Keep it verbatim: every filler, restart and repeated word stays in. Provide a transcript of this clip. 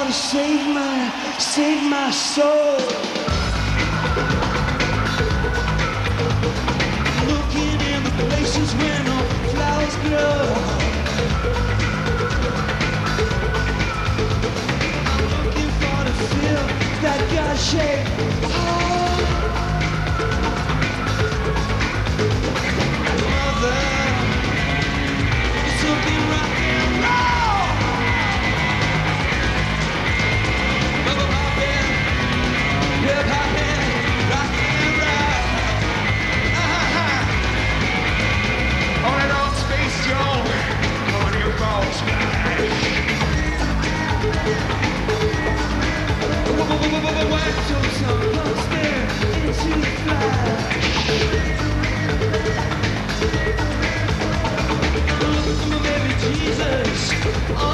save my, save my soul. Looking in the places where no flowers grow. I'm looking for to feel that God-shaped heart. Mother, something rock and roll. Bubble popping, hip hopping, rock and roll. Uh-huh. On and on, Space Joe, on your ball splash. Why don't some come stare into the flash? Look at my baby Jesus.